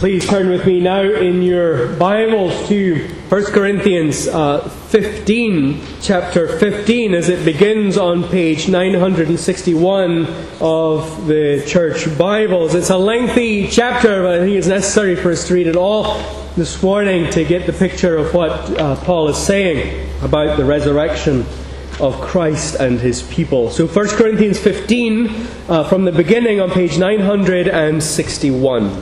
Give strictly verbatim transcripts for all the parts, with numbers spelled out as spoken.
Please turn with me now in your Bibles to First Corinthians uh, fifteen, chapter fifteen, as it begins on page nine hundred sixty-one of the Church Bibles. It's a lengthy chapter, but I think it's necessary for us to read it all this morning to get the picture of what uh, Paul is saying about the resurrection of Christ and His people. So First Corinthians fifteen, uh, from the beginning on page nine hundred sixty-one.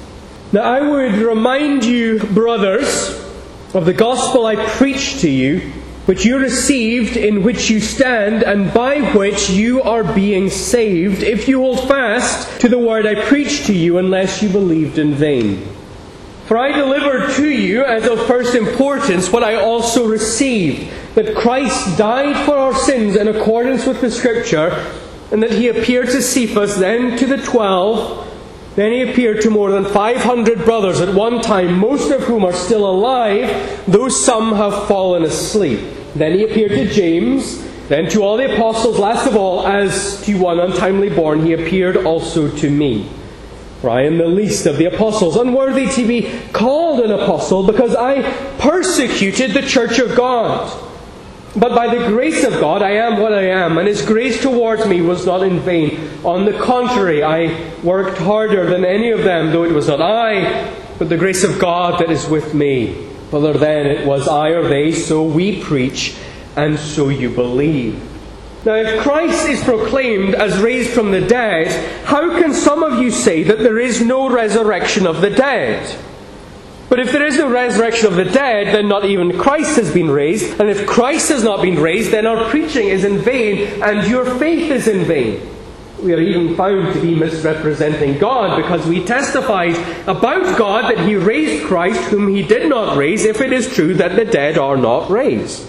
Now I would remind you, brothers, of the gospel I preached to you, which you received, in which you stand, and by which you are being saved, if you hold fast to the word I preached to you, unless you believed in vain. For I delivered to you as of first importance what I also received, that Christ died for our sins in accordance with the Scripture, and that He appeared to Cephas, then to the twelve. Then He appeared to more than five hundred brothers at one time, most of whom are still alive, though some have fallen asleep. Then He appeared to James, then to all the apostles. Last of all, as to one untimely born, He appeared also to me. For I am the least of the apostles, unworthy to be called an apostle, because I persecuted the church of God. But by the grace of God I am what I am, and His grace towards me was not in vain. On the contrary, I worked harder than any of them, though it was not I, but the grace of God that is with me. Whether then it was I or they, so we preach, and so you believe. Now, if Christ is proclaimed as raised from the dead, how can some of you say that there is no resurrection of the dead? But if there is no resurrection of the dead, then not even Christ has been raised. And if Christ has not been raised, then our preaching is in vain, and your faith is in vain. We are even found to be misrepresenting God, because we testified about God that He raised Christ, whom He did not raise, if it is true that the dead are not raised.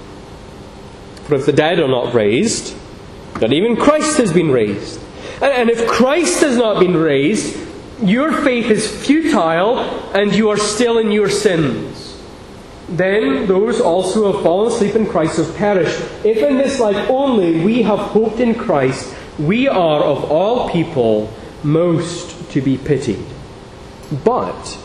For if the dead are not raised, not even Christ has been raised. And if Christ has not been raised, your faith is futile, and you are still in your sins. Then those also who have fallen asleep in Christ have perished. If in this life only we have hoped in Christ, we are of all people most to be pitied. But,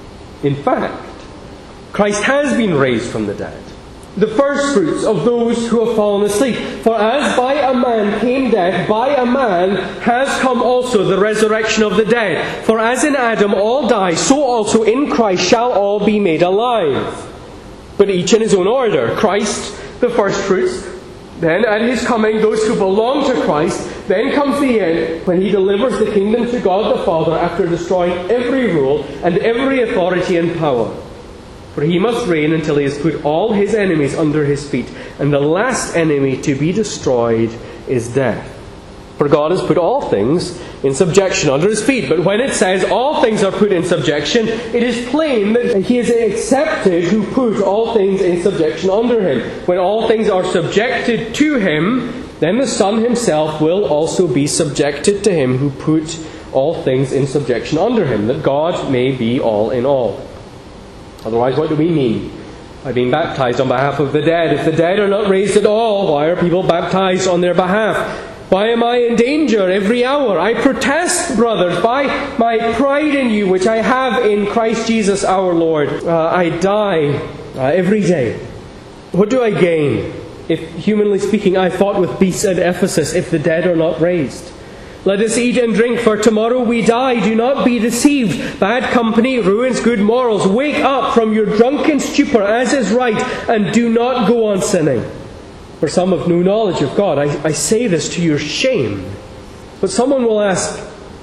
in fact, Christ has been raised from the dead, the firstfruits of those who have fallen asleep. For as by a man came death, by a man has come also the resurrection of the dead. For as in Adam all die, so also in Christ shall all be made alive. But each in his own order. Christ, the firstfruits. Then at His coming, those who belong to Christ. Then comes the end, when He delivers the kingdom to God the Father, after destroying every rule and every authority and power. For He must reign until He has put all His enemies under His feet. And the last enemy to be destroyed is death. For God has put all things in subjection under His feet. But when it says all things are put in subjection, it is plain that He is accepted who put all things in subjection under Him. When all things are subjected to Him, then the Son Himself will also be subjected to Him who put all things in subjection under Him, that God may be all in all. Otherwise, what do we mean by being baptized on behalf of the dead? If the dead are not raised at all, why are people baptized on their behalf? Why am I in danger every hour? I protest, brothers, by my pride in you, which I have in Christ Jesus our Lord. Uh, I die uh, every day. What do I gain if, humanly speaking, I fought with beasts at Ephesus, if the dead are not raised? Let us eat and drink, for tomorrow we die. Do not be deceived. Bad company ruins good morals. Wake up from your drunken stupor, as is right, and do not go on sinning. For some have no knowledge of God. I, I say this to your shame. But someone will ask,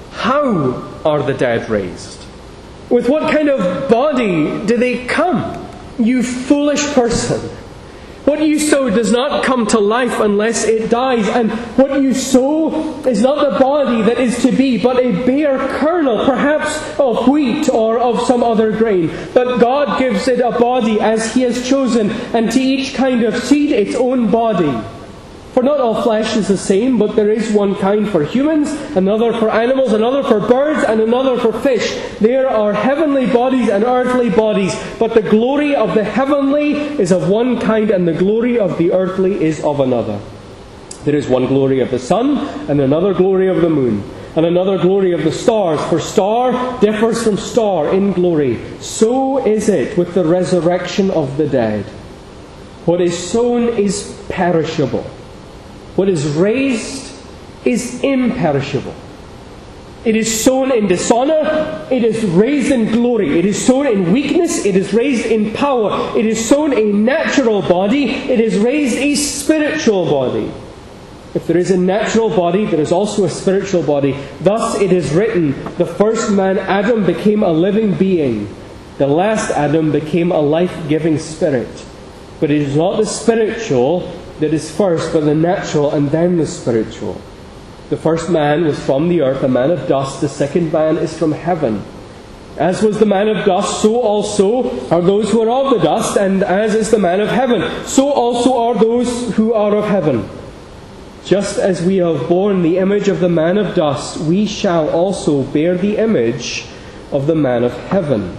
how are the dead raised? With what kind of body do they come? You foolish person. What you sow does not come to life unless it dies. And what you sow is not the body that is to be, but a bare kernel, perhaps of wheat or of some other grain. But God gives it a body as He has chosen, and to each kind of seed its own body. For not all flesh is the same, but there is one kind for humans, another for animals, another for birds, and another for fish. There are heavenly bodies and earthly bodies, but the glory of the heavenly is of one kind, and the glory of the earthly is of another. There is one glory of the sun, and another glory of the moon. and another glory of the stars. For star differs from star in glory. So is it with the resurrection of the dead. What is sown is perishable. What is raised is imperishable. It is sown in dishonor, it is raised in glory. It is sown in weakness, it is raised in power. It is sown a natural body, it is raised a spiritual body. If there is a natural body, there is also a spiritual body. Thus it is written, the first man, Adam, became a living being. The last Adam became a life-giving spirit. But it is not the spiritual that is first, but the natural and then the spiritual. The first man was from the earth, a man of dust. The second man is from heaven. As was the man of dust, so also are those who are of the dust, and as is the man of heaven, so also are those who are of heaven. Just as we have borne the image of the man of dust, we shall also bear the image of the man of heaven.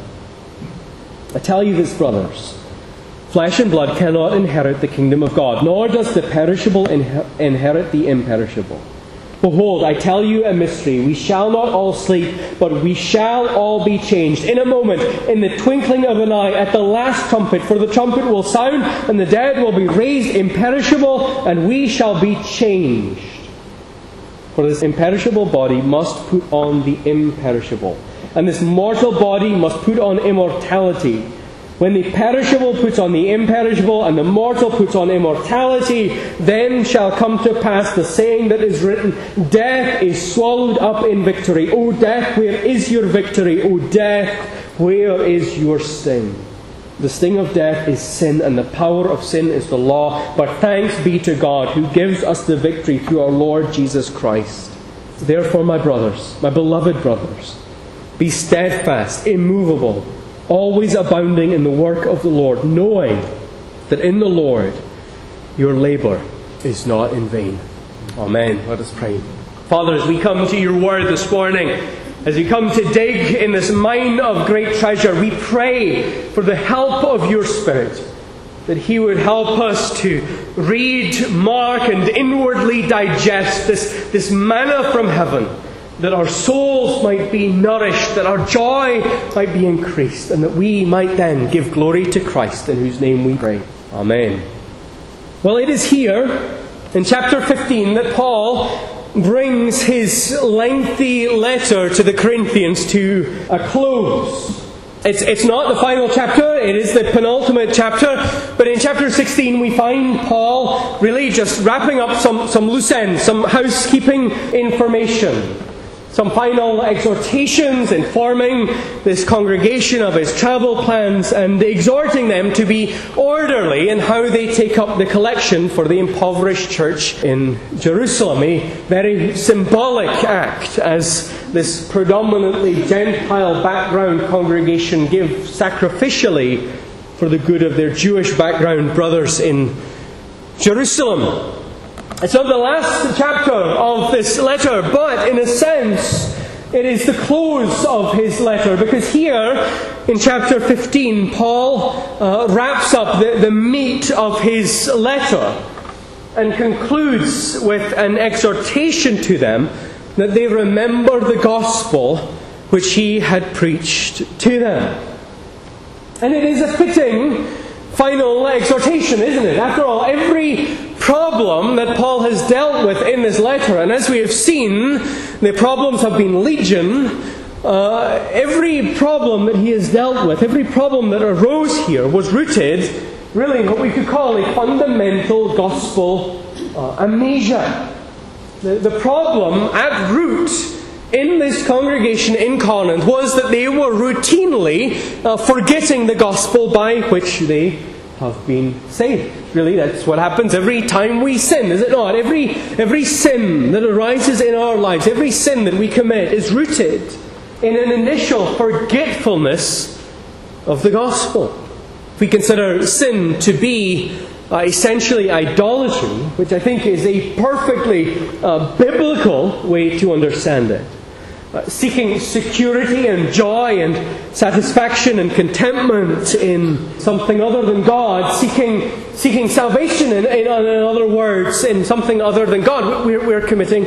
I tell you this, brothers, flesh and blood cannot inherit the kingdom of God, nor does the perishable inherit the imperishable. Behold, I tell you a mystery. We shall not all sleep, but we shall all be changed. In a moment, in the twinkling of an eye, at the last trumpet. For the trumpet will sound, and the dead will be raised imperishable, and we shall be changed. For this imperishable body must put on the imperishable, and this mortal body must put on immortality. When the perishable puts on the imperishable, and the mortal puts on immortality, then shall come to pass the saying that is written, death is swallowed up in victory. O death, where is your victory? O death, where is your sting? The sting of death is sin, and the power of sin is the law. But thanks be to God, who gives us the victory through our Lord Jesus Christ. Therefore, my brothers, my beloved brothers, be steadfast, immovable, always abounding in the work of the Lord, knowing that in the Lord your labour is not in vain. Amen. Let us pray. Father, as we come to your word this morning, as we come to dig in this mine of great treasure, we pray for the help of your Spirit, that He would help us to read, mark, and inwardly digest this, this manna from heaven, that our souls might be nourished, that our joy might be increased, and that we might then give glory to Christ, in whose name we pray. Amen. Well, it is here, in chapter fifteen, that Paul brings his lengthy letter to the Corinthians to a close. It's, it's not the final chapter, it is the penultimate chapter, but in chapter sixteen we find Paul really just wrapping up some, some loose ends, some housekeeping information. Some final exhortations, informing this congregation of his travel plans and exhorting them to be orderly in how they take up the collection for the impoverished church in Jerusalem. A very symbolic act as this predominantly Gentile background congregation give sacrificially for the good of their Jewish background brothers in Jerusalem. It's not the last chapter of this letter, but in a sense, it is the close of his letter, because here in chapter fifteen, Paul uh, wraps up the, the meat of his letter and concludes with an exhortation to them that they remember the gospel which he had preached to them. And it is a fitting final exhortation, isn't it? After all, every problem that Paul has dealt with in this letter, and as we have seen, the problems have been legion. Uh, every problem that he has dealt with, every problem that arose here was rooted really in what we could call a fundamental gospel uh, amnesia. The, the problem at root in this congregation in Corinth was that they were routinely uh, forgetting the gospel by which they have been saved. Really, that's what happens every time we sin, is it not? Every, every sin that arises in our lives, every sin that we commit is rooted in an initial forgetfulness of the gospel. If we consider sin to be uh, essentially idolatry, which I think is a perfectly uh, biblical way to understand it, Uh, seeking security and joy and satisfaction and contentment in something other than God, seeking seeking salvation, in, in, in other words, in something other than God, we're, we're committing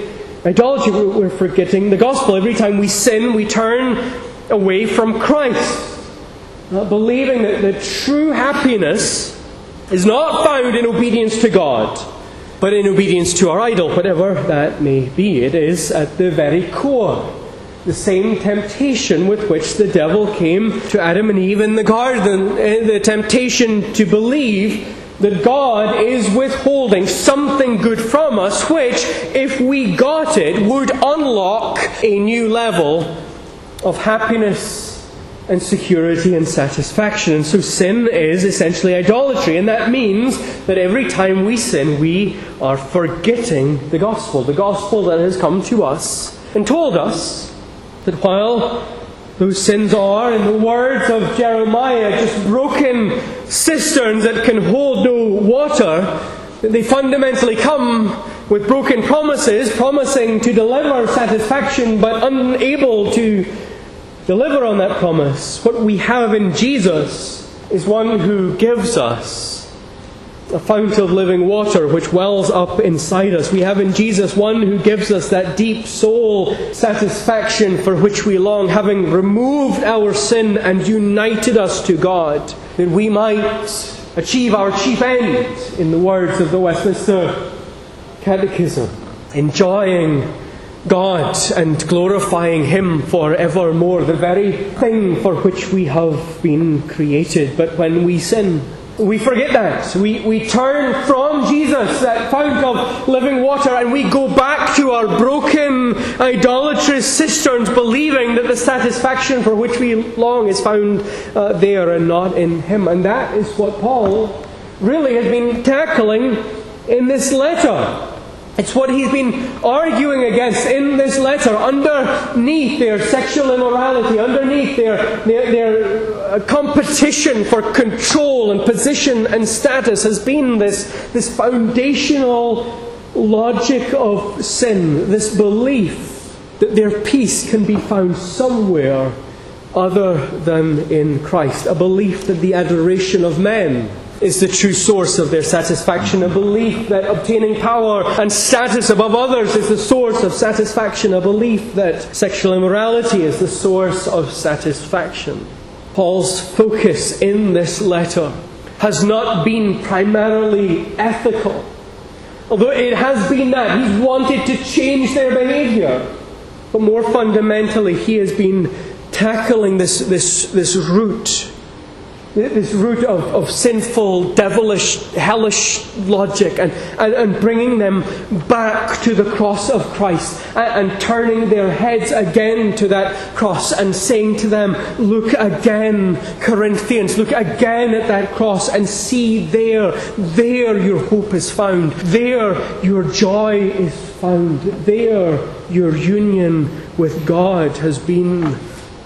idolatry. We're forgetting the gospel. Every time we sin, we turn away from Christ, not believing that the true happiness is not found in obedience to God, but in obedience to our idol, whatever that may be. It is at the very core the same temptation with which the devil came to Adam and Eve in the garden, the temptation to believe that God is withholding something good from us, which, if we got it, would unlock a new level of happiness and security and satisfaction. And so sin is essentially idolatry, and that means that every time we sin, we are forgetting the gospel, the gospel that has come to us and told us that while those sins are, in the words of Jeremiah, just broken cisterns that can hold no water, that they fundamentally come with broken promises, promising to deliver satisfaction but unable to deliver on that promise. What we have in Jesus is one who gives us a fount of living water which wells up inside us. We have in Jesus one who gives us that deep soul satisfaction for which we long, having removed our sin and united us to God, that we might achieve our chief end, in the words of the Westminster Catechism, enjoying God and glorifying Him for evermore, the very thing for which we have been created. But when we sin, we forget that. We, we turn from Jesus, that fount of living water, and we go back to our broken, idolatrous cisterns, believing that the satisfaction for which we long is found uh, there and not in Him. And that is what Paul really has been tackling in this letter. It's what he's been arguing against in this letter. Underneath their sexual immorality, underneath their, their, their competition for control and position and status, has been this, this foundational logic of sin, this belief that their peace can be found somewhere other than in Christ. A belief that the adoration of men is the true source of their satisfaction. A belief that obtaining power and status above others is the source of satisfaction. A belief that sexual immorality is the source of satisfaction. Paul's focus in this letter has not been primarily ethical, although it has been that. He's wanted to change their behaviour. But more fundamentally, he has been tackling this, this, this root This root of, of sinful, devilish, hellish logic, and, and, and bringing them back to the cross of Christ, and, and turning their heads again to that cross and saying to them, look again, Corinthians, look again at that cross and see there, there your hope is found, there your joy is found, there your union with God has been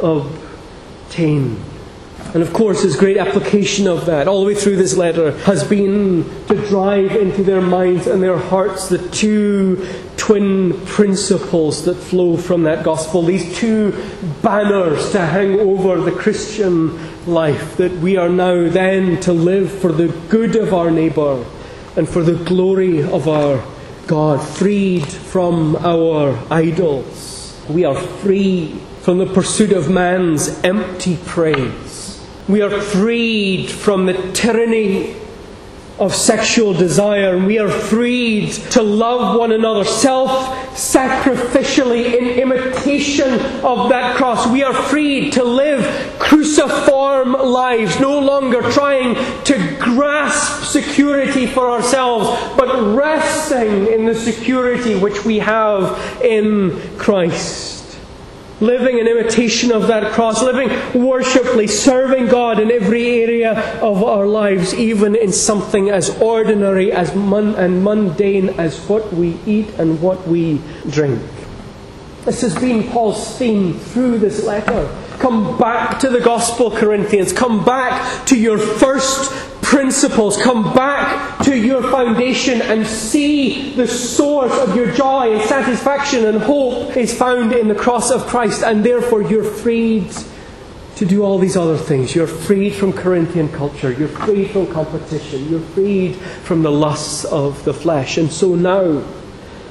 obtained. And of course, his great application of that, all the way through this letter, has been to drive into their minds and their hearts the two twin principles that flow from that gospel. These two banners to hang over the Christian life, that we are now then to live for the good of our neighbour and for the glory of our God, freed from our idols. We are free from the pursuit of man's empty praise. We are freed from the tyranny of sexual desire, and we are freed to love one another self-sacrificially in imitation of that cross. We are freed to live cruciform lives, no longer trying to grasp security for ourselves, but resting in the security which we have in Christ. Living in imitation of that cross, living worshipfully, serving God in every area of our lives, even in something as ordinary as mun- and mundane as what we eat and what we drink. This has been Paul's theme through this letter. Come back to the gospel, Corinthians. Come back to your first principles. Come back to your foundation and see the source of your joy and satisfaction and hope is found in the cross of Christ, and therefore you're freed to do all these other things. You're freed from Corinthian culture. You're freed from competition. You're freed from the lusts of the flesh. And so now,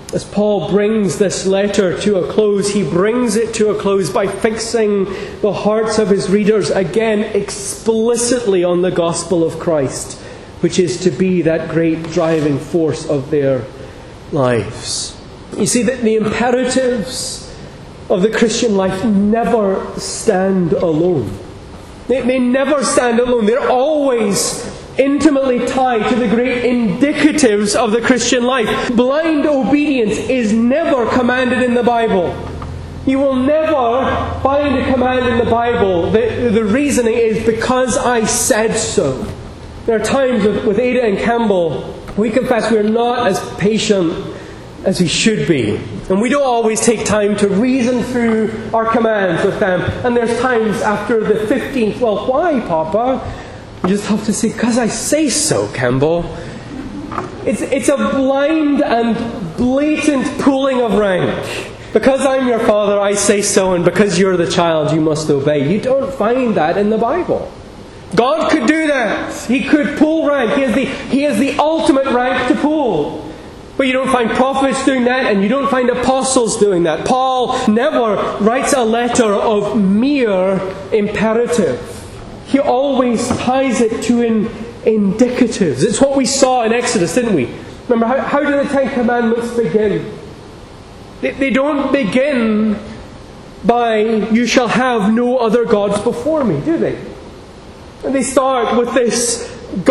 As Paul brings this letter to a close, he brings it to a close by fixing the hearts of his readers again explicitly on the gospel of Christ, which is to be that great driving force of their lives. You see that the imperatives of the Christian life never stand alone. They, they never stand alone. They're always intimately tied to the great indicatives of the Christian life. Blind obedience is never commanded in the Bible. You will never find a command in the Bible. The, the reasoning is because I said so. There are times with, with Ada and Campbell, we confess we're not as patient as we should be. And we don't always take time to reason through our commands with them. And there's times after the fifteenth, well, why, Papa? You just have to say, because I say so, Campbell. It's, it's a blind and blatant pulling of rank. Because I'm your father, I say so, and because you're the child, you must obey. You don't find that in the Bible. God could do that. He could pull rank. He has the, he has the ultimate rank to pull. But you don't find prophets doing that, and you don't find apostles doing that. Paul never writes a letter of mere imperative. He always ties it to in, indicatives. It's what we saw in Exodus, didn't we? Remember, how, how do the Ten Commandments begin? They, they don't begin by, you shall have no other gods before me, do they? And they start with this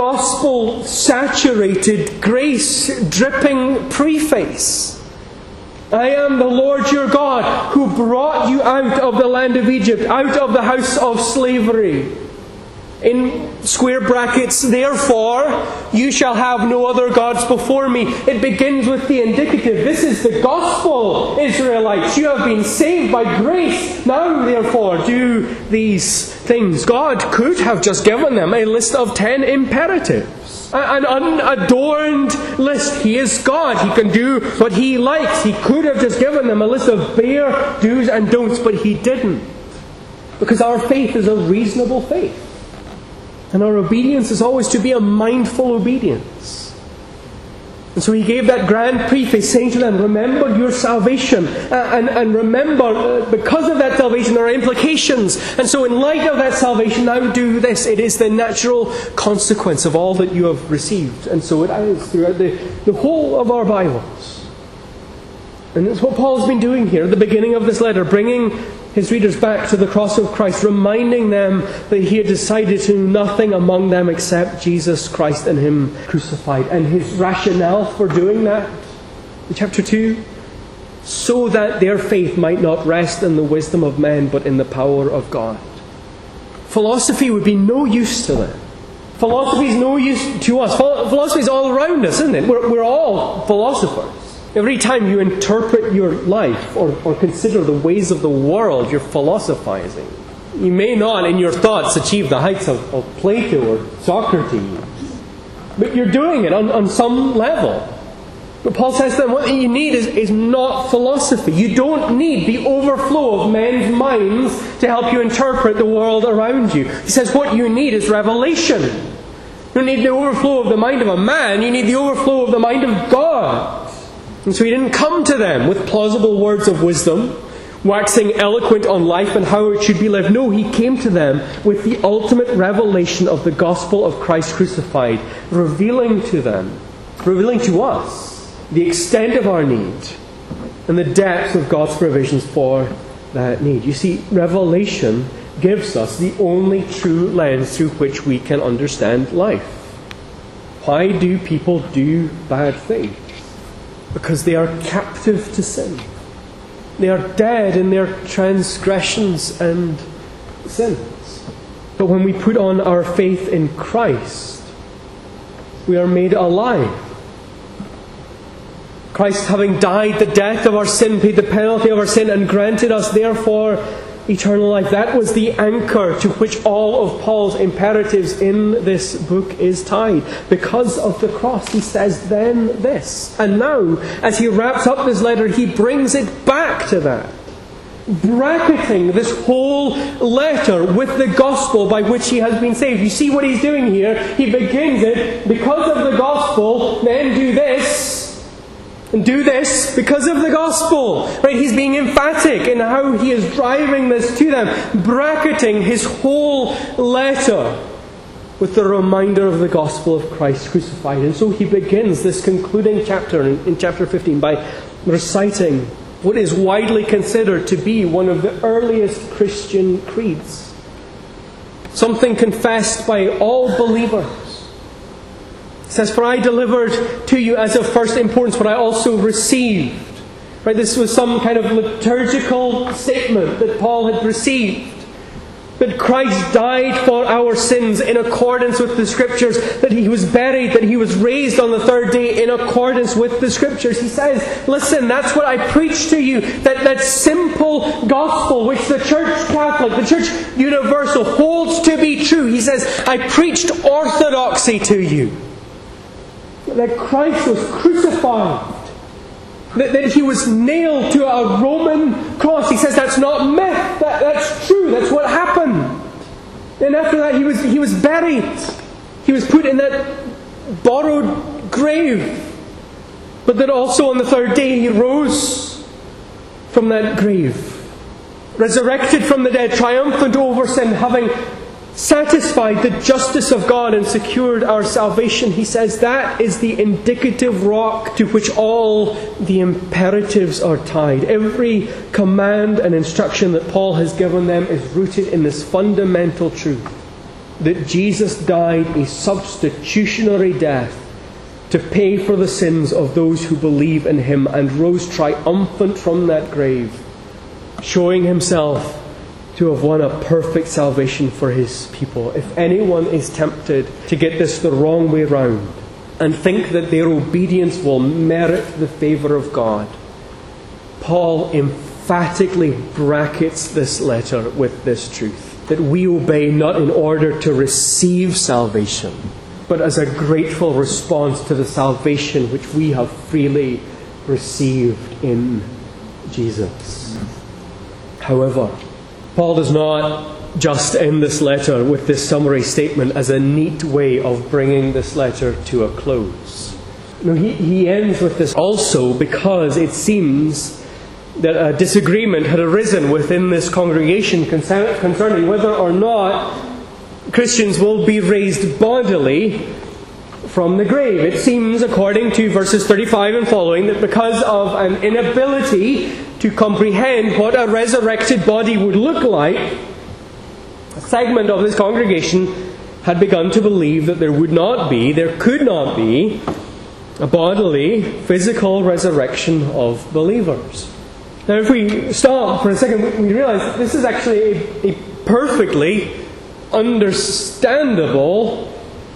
gospel-saturated, grace-dripping preface. I am the Lord your God who brought you out of the land of Egypt, out of the house of slavery. In square brackets, therefore, you shall have no other gods before me. It begins with the indicative. This is the gospel, Israelites. You have been saved by grace. Now, therefore, do these things. God could have just given them a list of ten imperatives. An unadorned list. He is God. He can do what He likes. He could have just given them a list of bare do's and don'ts, but He didn't. Because our faith is a reasonable faith. And our obedience is always to be a mindful obedience. And so he gave that grand preface saying to them, remember your salvation. Uh, and, and remember, uh, because of that salvation, there are implications. And so in light of that salvation, now do this. It is the natural consequence of all that you have received. And so it is throughout the, the whole of our Bibles. And that's what Paul's been doing here at the beginning of this letter, bringing his readers back to the cross of Christ, reminding them that he had decided to do nothing among them except Jesus Christ and Him crucified. And his rationale for doing that, in chapter two, so that their faith might not rest in the wisdom of men, but in the power of God. Philosophy would be no use to them. Philosophy is no use to us. Philosophy is all around us, isn't it? We're, we're all philosophers. Every time you interpret your life or, or consider the ways of the world, you're philosophizing. You may not, in your thoughts, achieve the heights of, of Plato or Socrates, but you're doing it on, on some level. But Paul says that what you need is, is not philosophy. You don't need the overflow of men's minds to help you interpret the world around you. He says what you need is revelation. You don't need the overflow of the mind of a man, you need the overflow of the mind of God. And so he didn't come to them with plausible words of wisdom, waxing eloquent on life and how it should be lived. No, he came to them with the ultimate revelation of the gospel of Christ crucified, revealing to them, revealing to us, the extent of our need and the depth of God's provisions for that need. You see, revelation gives us the only true lens through which we can understand life. Why do people do bad things? Because they are captive to sin. They are dead in their transgressions and sins. But when we put on our faith in Christ, we are made alive. Christ, having died the death of our sin, paid the penalty of our sin, and granted us therefore eternal life. That was the anchor to which all of Paul's imperatives in this book is tied. Because of the cross, he says then this. And now, as he wraps up this letter, he brings it back to that, bracketing this whole letter with the gospel by which he has been saved. You see what he's doing here? He begins it, because of the gospel, then do this. And do this because of the gospel. Right? He's being emphatic in how he is driving this to them, bracketing his whole letter with the reminder of the gospel of Christ crucified. And so he begins this concluding chapter in, in chapter fifteen by reciting what is widely considered to be one of the earliest Christian creeds. Something confessed by all believers. It says, "For I delivered to you as of first importance what I also received." Right? This was some kind of liturgical statement that Paul had received. That Christ died for our sins in accordance with the Scriptures, that He was buried, that He was raised on the third day in accordance with the Scriptures. He says, listen, that's what I preach to you, that, that simple gospel which the Church Catholic, the Church Universal holds to be true. He says, I preached orthodoxy to you. That Christ was crucified. That, that He was nailed to a Roman cross. He says that's not myth. That, that's true. That's what happened. And after that He was, he was buried. He was put in that borrowed grave. But that also on the third day He rose from that grave. Resurrected from the dead, triumphant over sin, having satisfied the justice of God and secured our salvation. He says that is the indicative rock to which all the imperatives are tied. Every command and instruction that Paul has given them is rooted in this fundamental truth, that Jesus died a substitutionary death to pay for the sins of those who believe in Him, and rose triumphant from that grave, showing Himself to have won a perfect salvation for His people. If anyone is tempted to get this the wrong way round and think that their obedience will merit the favour of God, Paul emphatically brackets this letter with this truth, that we obey not in order to receive salvation, but as a grateful response to the salvation which we have freely received in Jesus. However, Paul does not just end this letter with this summary statement as a neat way of bringing this letter to a close. No, he, he ends with this also because it seems that a disagreement had arisen within this congregation concerning whether or not Christians will be raised bodily from the grave. It seems, according to verses thirty-five and following, that because of an inability to comprehend what a resurrected body would look like, a segment of this congregation had begun to believe that there would not be, there could not be, a bodily, physical resurrection of believers. Now, if we stop for a second, we realize that this is actually a, a perfectly understandable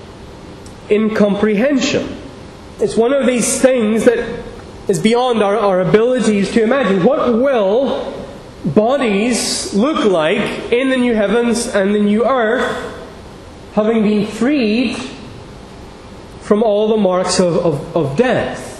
incomprehension. It's one of these things that is beyond our, our abilities to imagine. What will bodies look like in the new heavens and the new earth, having been freed from all the marks of, of, of death?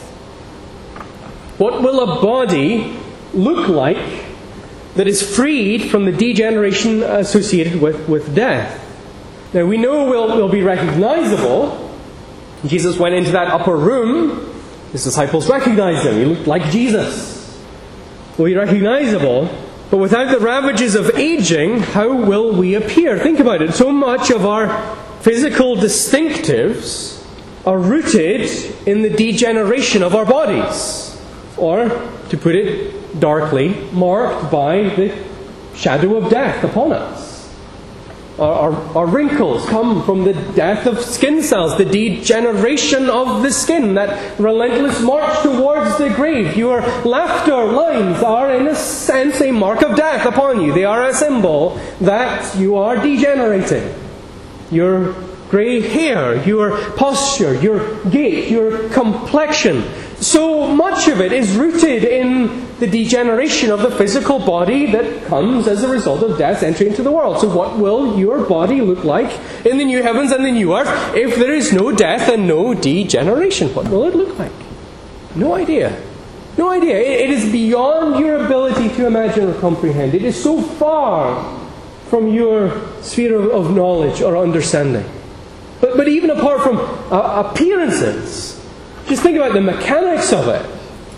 What will a body look like that is freed from the degeneration associated with, with death? Now, we know we'll, we'll be recognizable. Jesus went into that upper room. His disciples recognized Him. He looked like Jesus. We'll be recognizable, but without the ravages of aging, how will we appear? Think about it. So much of our physical distinctives are rooted in the degeneration of our bodies. Or, to put it darkly, marked by the shadow of death upon us. Our, our, our wrinkles come from the death of skin cells, the degeneration of the skin, that relentless march towards the grave. Your laughter lines are, in a sense, a mark of death upon you. They are a symbol that you are degenerating. Your grey hair, your posture, your gait, your complexion. So much of it is rooted in the degeneration of the physical body that comes as a result of death entering into the world. So what will your body look like in the new heavens and the new earth if there is no death and no degeneration? What will it look like? No idea. No idea. It is beyond your ability to imagine or comprehend. It is so far from your sphere of knowledge or understanding. But, but even apart from uh, appearances, just think about the mechanics of it.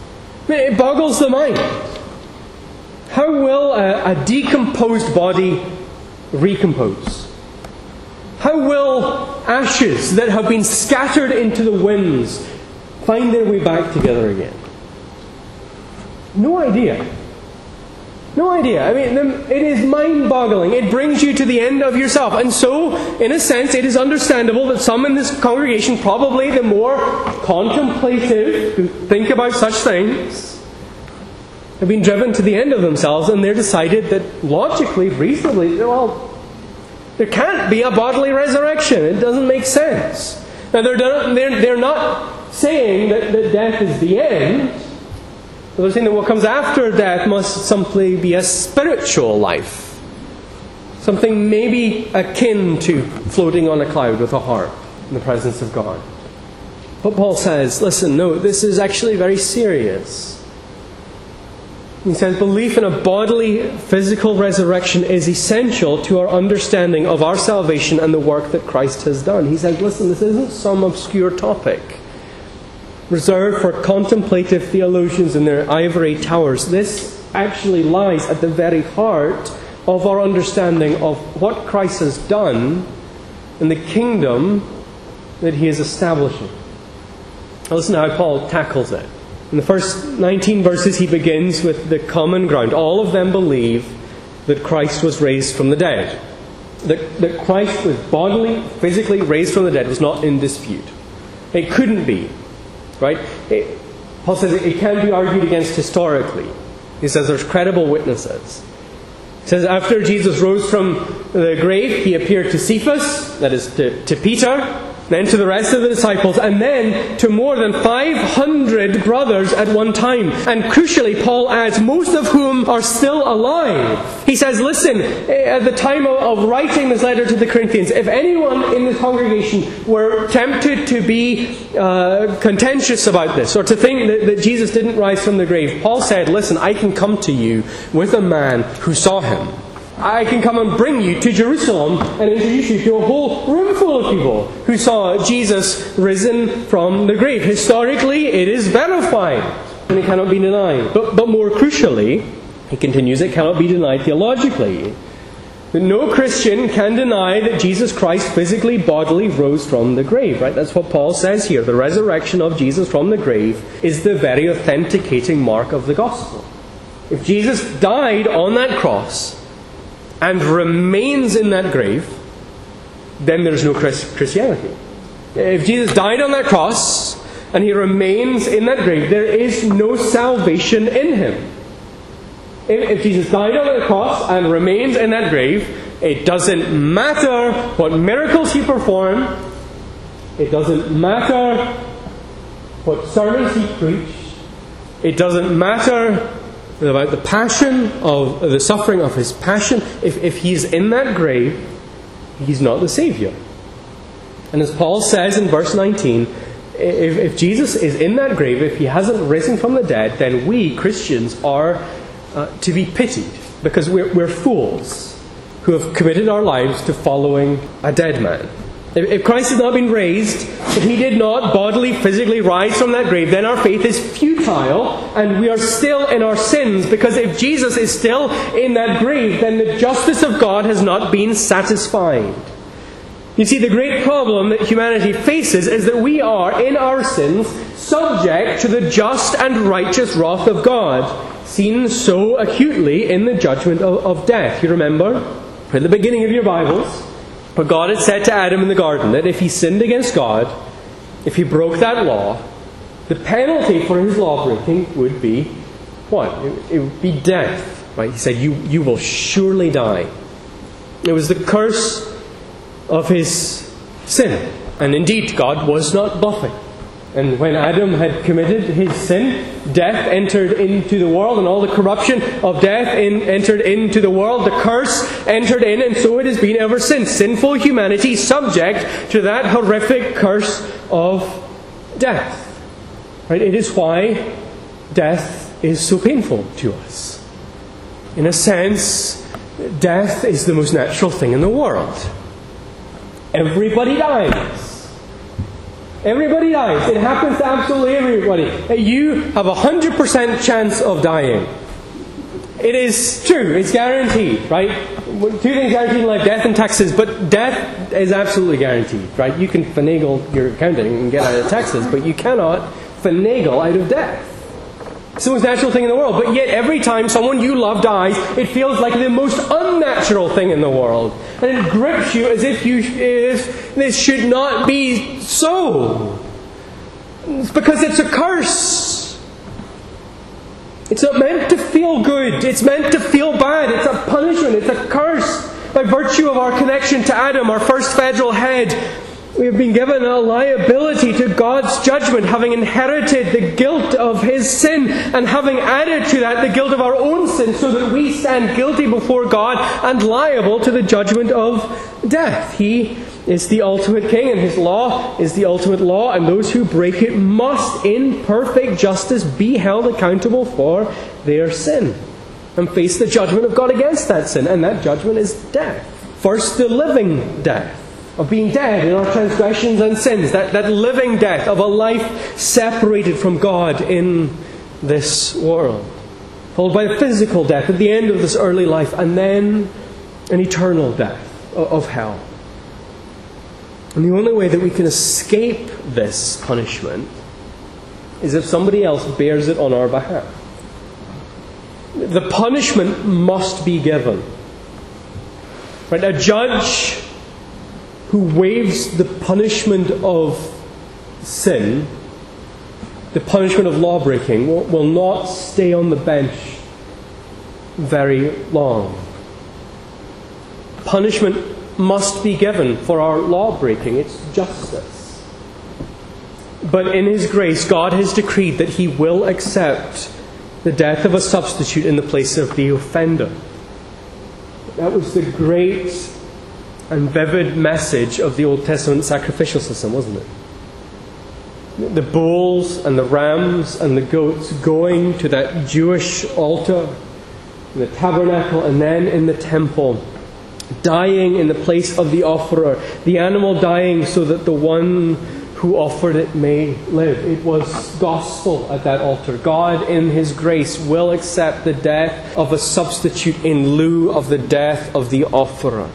It boggles the mind. How will a, a decomposed body recompose? How will ashes that have been scattered into the winds find their way back together again? No idea. No idea. I mean, it is mind-boggling. It brings you to the end of yourself. And so, in a sense, it is understandable that some in this congregation, probably the more contemplative, who think about such things, have been driven to the end of themselves, and they're decided that logically, reasonably, well, there can't be a bodily resurrection. It doesn't make sense. Now, they're, they're, they're not saying that, that death is the end. They're saying that what comes after death must simply be a spiritual life. Something maybe akin to floating on a cloud with a harp in the presence of God. But Paul says, listen, no, this is actually very serious. He says belief in a bodily, physical resurrection is essential to our understanding of our salvation and the work that Christ has done. He says, listen, this isn't some obscure topic reserved for contemplative theologians in their ivory towers. This actually lies at the very heart of our understanding of what Christ has done and the kingdom that He is establishing. Now listen to how Paul tackles it. In the first nineteen verses, he begins with the common ground. All of them believe that Christ was raised from the dead. That, that Christ was bodily, physically raised from the dead was not in dispute. It couldn't be. Right? It, Paul says it, it can be argued against historically. He says there's credible witnesses. He says after Jesus rose from the grave, He appeared to Cephas, that is to, to Peter, then to the rest of the disciples, and then to more than five hundred brothers at one time. And crucially, Paul adds, most of whom are still alive. He says, listen, at the time of writing this letter to the Corinthians, if anyone in this congregation were tempted to be uh, contentious about this, or to think that, that Jesus didn't rise from the grave, Paul said, listen, I can come to you with a man who saw Him. I can come and bring you to Jerusalem and introduce you to a whole room full of people who saw Jesus risen from the grave. Historically, it is verified and it cannot be denied. But, but more crucially, he continues, it cannot be denied theologically. That no Christian can deny that Jesus Christ physically, bodily rose from the grave. Right? That's what Paul says here. The resurrection of Jesus from the grave is the very authenticating mark of the gospel. If Jesus died on that cross and remains in that grave, then there's no Christianity. If Jesus died on that cross and He remains in that grave, there is no salvation in Him. If Jesus died on that cross and remains in that grave, it doesn't matter what miracles He performed, it doesn't matter what sermons He preached, it doesn't matter about the passion of the suffering of His passion. If, if He's in that grave, He's not the Saviour. And as Paul says in verse nineteen, if, if Jesus is in that grave, if He hasn't risen from the dead, then we Christians are uh, to be pitied, because we're, we're fools who have committed our lives to following a dead man. If Christ has not been raised, if He did not bodily, physically rise from that grave, then our faith is futile and we are still in our sins, because if Jesus is still in that grave, then the justice of God has not been satisfied. You see, the great problem that humanity faces is that we are, in our sins, subject to the just and righteous wrath of God, seen so acutely in the judgment of, of death. You remember, at the beginning of your Bibles, but God had said to Adam in the garden that if he sinned against God, if he broke that law, the penalty for his law breaking would be what? It, it would be death. Right? He said, you, you will surely die. It was the curse of his sin. And indeed, God was not bluffing. And when Adam had committed his sin, death entered into the world, and all the corruption of death in, entered into the world. The curse entered in, and so it has been ever since. Sinful humanity subject to that horrific curse of death. Right? It is why death is so painful to us. In a sense, death is the most natural thing in the world. Everybody dies. Everybody dies. It happens to absolutely everybody. You have a one hundred percent chance of dying. It is true. It's guaranteed, right? Two things guaranteed in life, death and taxes, but death is absolutely guaranteed, right? You can finagle your accounting and get out of taxes, but you cannot finagle out of death. It's the most natural thing in the world, but yet every time someone you love dies, it feels like the most unnatural thing in the world. And it grips you as if you if this should not be so. It's because it's a curse. It's not meant to feel good. It's meant to feel bad. It's a punishment. It's a curse. By virtue of our connection to Adam, our first federal head, we have been given a liability to God's judgment, having inherited the guilt of His sin and having added to that the guilt of our own sin, so that we stand guilty before God and liable to the judgment of death. He is the ultimate king, and His law is the ultimate law, and those who break it must, in perfect justice, be held accountable for their sin and face the judgment of God against that sin, and that judgment is death. First, the living death of being dead in our transgressions and sins, that, that living death of a life separated from God in this world, followed by the physical death at the end of this early life, and then an eternal death of, of hell. And the only way that we can escape this punishment is if somebody else bears it on our behalf. The punishment must be given. Right? A judge who waives the punishment of sin, the punishment of law-breaking, will, will not stay on the bench very long. Punishment must be given for our law-breaking. It's justice. But in His grace, God has decreed that He will accept the death of a substitute in the place of the offender. That was the great and vivid message of the Old Testament sacrificial system, wasn't it? The bulls and the rams and the goats going to that Jewish altar, in the tabernacle and then in the temple, dying in the place of the offerer, the animal dying so that the one who offered it may live. It was gospel at that altar. God, in His grace, will accept the death of a substitute in lieu of the death of the offerer.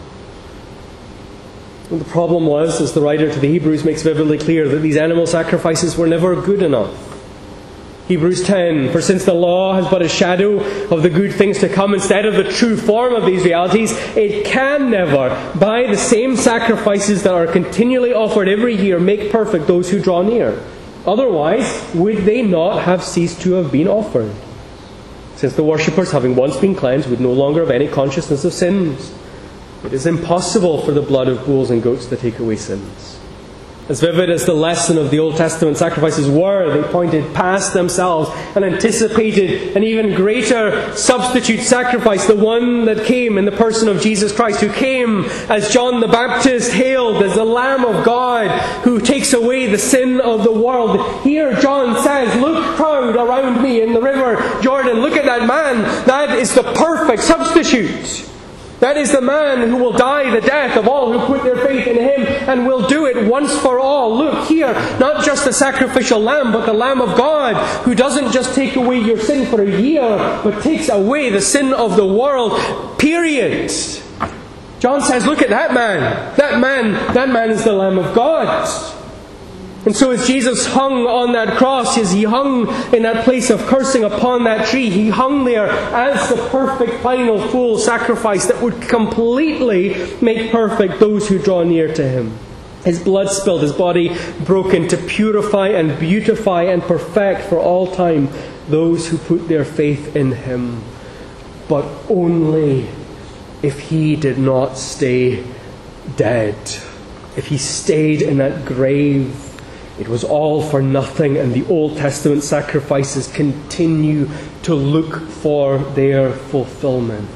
And the problem was, as the writer to the Hebrews makes vividly clear, that these animal sacrifices were never good enough. Hebrews ten, for since the law has but a shadow of the good things to come instead of the true form of these realities, it can never, by the same sacrifices that are continually offered every year, make perfect those who draw near. Otherwise, would they not have ceased to have been offered? Since the worshippers, having once been cleansed, would no longer have any consciousness of sins. It is impossible for the blood of bulls and goats to take away sins. As vivid as the lesson of the Old Testament sacrifices were, they pointed past themselves and anticipated an even greater substitute sacrifice, the one that came in the person of Jesus Christ, who came as John the Baptist hailed as the Lamb of God who takes away the sin of the world. Here John says, look crowd around me in the river Jordan, look at that man, that is the perfect substitute. That is the man who will die the death of all who put their faith in Him, and will do it once for all. Look here, not just the sacrificial lamb, but the Lamb of God, who doesn't just take away your sin for a year, but takes away the sin of the world, period. John says, look at that man. That man, that man is the Lamb of God. And so as Jesus hung on that cross, as He hung in that place of cursing upon that tree, He hung there as the perfect, final, full sacrifice that would completely make perfect those who draw near to Him. His blood spilled, His body broken to purify and beautify and perfect for all time those who put their faith in Him. But only if He did not stay dead. If He stayed in that grave, it was all for nothing, and the Old Testament sacrifices continue to look for their fulfillment.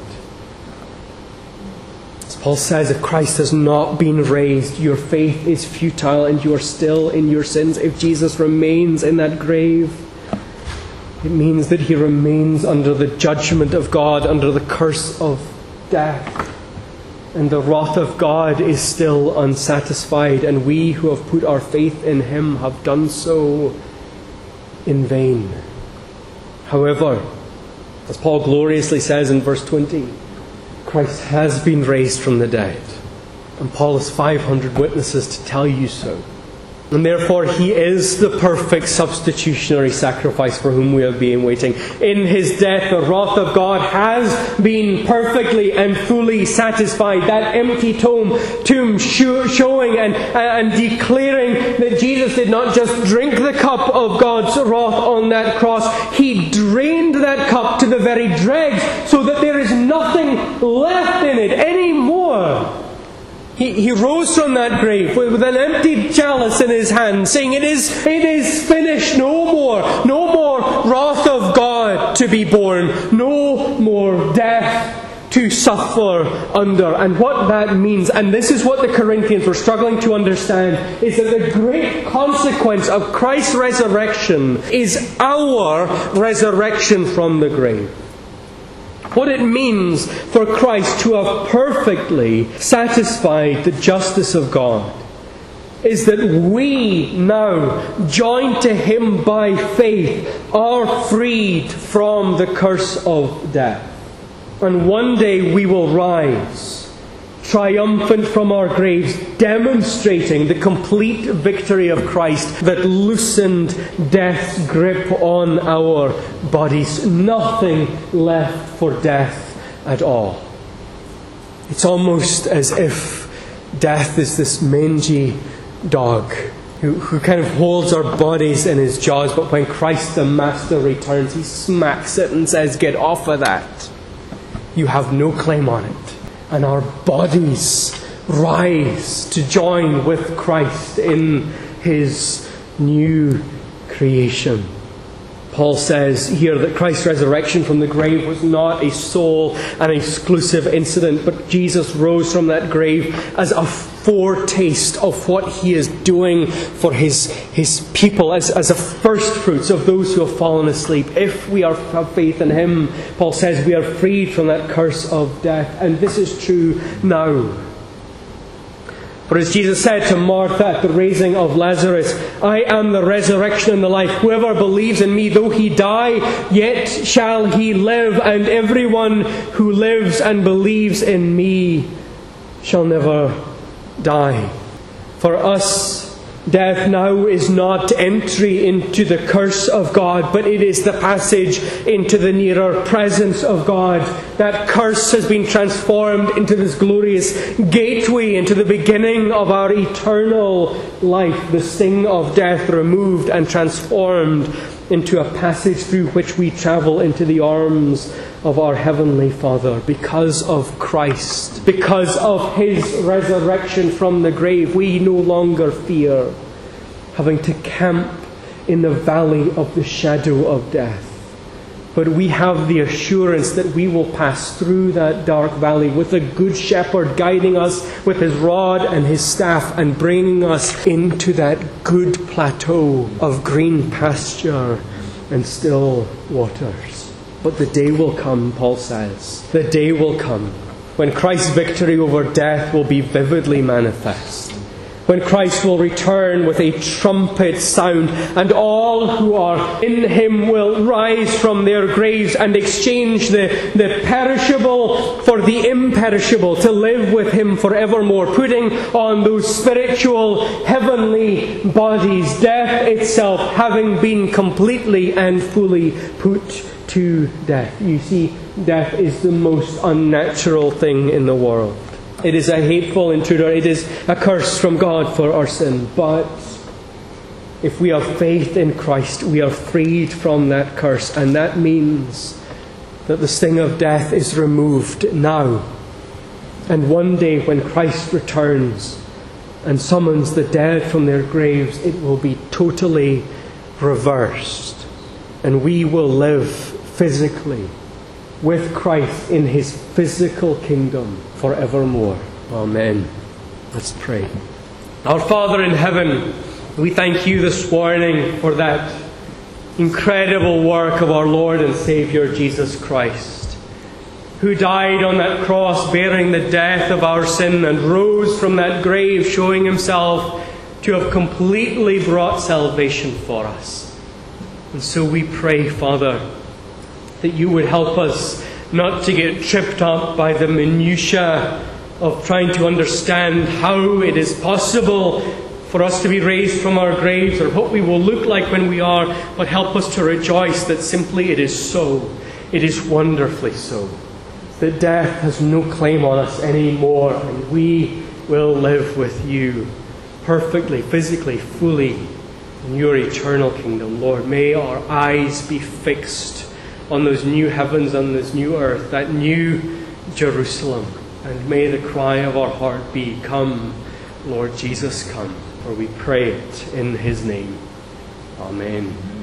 As Paul says, if Christ has not been raised, your faith is futile and you are still in your sins. If Jesus remains in that grave, it means that He remains under the judgment of God, under the curse of death. And the wrath of God is still unsatisfied, and we who have put our faith in Him have done so in vain. However, as Paul gloriously says in verse twenty, Christ has been raised from the dead. And Paul has five hundred witnesses to tell you so. And therefore He is the perfect substitutionary sacrifice for whom we have been waiting. In His death, the wrath of God has been perfectly and fully satisfied. That empty tomb, tomb showing and, and declaring that Jesus did not just drink the cup of God's wrath on that cross. He drained that cup to the very dregs so that there is nothing left in it anymore. He, he rose from that grave with an empty chalice in His hand, saying, It is, it is finished, no more, no more wrath of God to be borne, no more death to suffer under. And what that means, and this is what the Corinthians were struggling to understand, is that the great consequence of Christ's resurrection is our resurrection from the grave. What it means for Christ to have perfectly satisfied the justice of God is that we now, joined to Him by faith, are freed from the curse of death. And one day we will rise, triumphant from our graves, demonstrating the complete victory of Christ that loosened death's grip on our bodies. Nothing left for death at all. It's almost as if death is this mangy dog who, who kind of holds our bodies in his jaws, but when Christ the Master returns, He smacks it and says, Get off of that. You have no claim on it. And our bodies rise to join with Christ in His new creation. Paul says here that Christ's resurrection from the grave was not a sole and exclusive incident, but Jesus rose from that grave as a foretaste of what He is doing for His, his people, as, as a first fruits of those who have fallen asleep. If we are, have faith in Him, Paul says, we are freed from that curse of death. And this is true now. For as Jesus said to Martha at the raising of Lazarus, I am the resurrection and the life. Whoever believes in Me, though he die, yet shall he live. And everyone who lives and believes in Me shall never die. For us, death now is not entry into the curse of God, but it is the passage into the nearer presence of God. That curse has been transformed into this glorious gateway into the beginning of our eternal life. The sting of death removed and transformed into a passage through which we travel into the arms of our Heavenly Father. Because of Christ, because of His resurrection from the grave, we no longer fear having to camp in the valley of the shadow of death. But we have the assurance that we will pass through that dark valley with a good shepherd guiding us with his rod and his staff and bringing us into that good plateau of green pasture and still waters. But the day will come, Paul says, the day will come when Christ's victory over death will be vividly manifest. When Christ will return with a trumpet sound, and all who are in Him will rise from their graves and exchange the, the perishable for the imperishable, to live with Him forevermore, putting on those spiritual heavenly bodies, death itself having been completely and fully put to death. You see, death is the most unnatural thing in the world. It is a hateful intruder. It is a curse from God for our sin. But if we have faith in Christ, we are freed from that curse. And that means that the sting of death is removed now. And one day when Christ returns and summons the dead from their graves, it will be totally reversed. And we will live physically with Christ in His physical kingdom forevermore. Amen. Let's pray. Our Father in heaven, we thank You this morning for that incredible work of our Lord and Saviour Jesus Christ. who died on that cross bearing the death of our sin and rose from that grave, showing himself to have completely brought salvation for us. And so we pray, Father, that you would help us not to get tripped up by the minutiae of trying to understand how it is possible for us to be raised from our graves or what we will look like when we are, but help us to rejoice that simply it is so. It is wonderfully so. That death has no claim on us anymore, and we will live with you perfectly, physically, fully in your eternal kingdom. Lord, may our eyes be fixed on those new heavens and this new earth, that new Jerusalem. And may the cry of our heart be, come, Lord Jesus, come. For we pray it in his name. Amen.